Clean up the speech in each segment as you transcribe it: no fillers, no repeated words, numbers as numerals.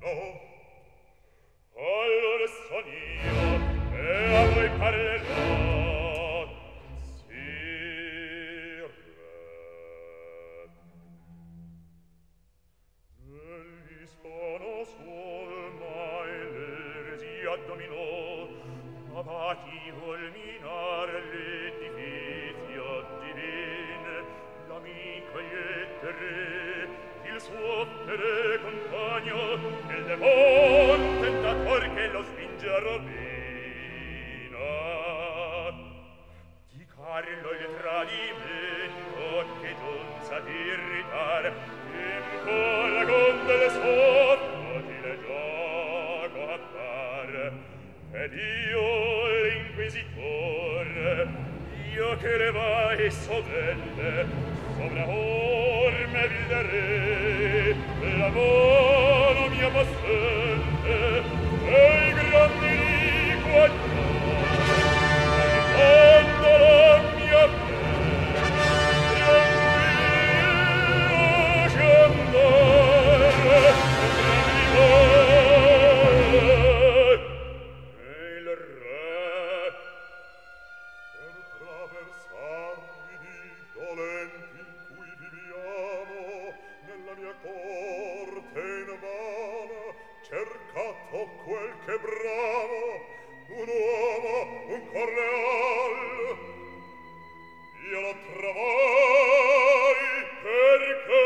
Allora son io e a voi parlerò, sire. Dell'Ispano sol mai l'eresia dominò, ma va chi vuol minar l'edifizio divin, l'amico gli re, il suo fede compagno, il demon tentator che lo spinge a rovina. Di Carlo il tradimento che giunse ad irritar, in la gondole sotto di le gioco appar. Ed io l'inquisitor, io che le vai sovente, sovra orme vil de re, la mano mia possente, e i grandi liquatori, quando la mia fe, tranquillo scendere, e il re, per traversarvi di dolenti in cui viviamo, nella mia corte invana, cercato quel che bramo, un uomo, un cor leal. Io lo trovai perché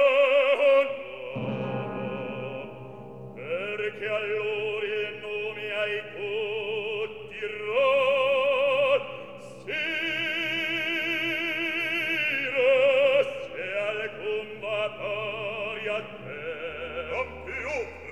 no, perché a lui il nome ai tutti sire, se alcun va pari a te. Non più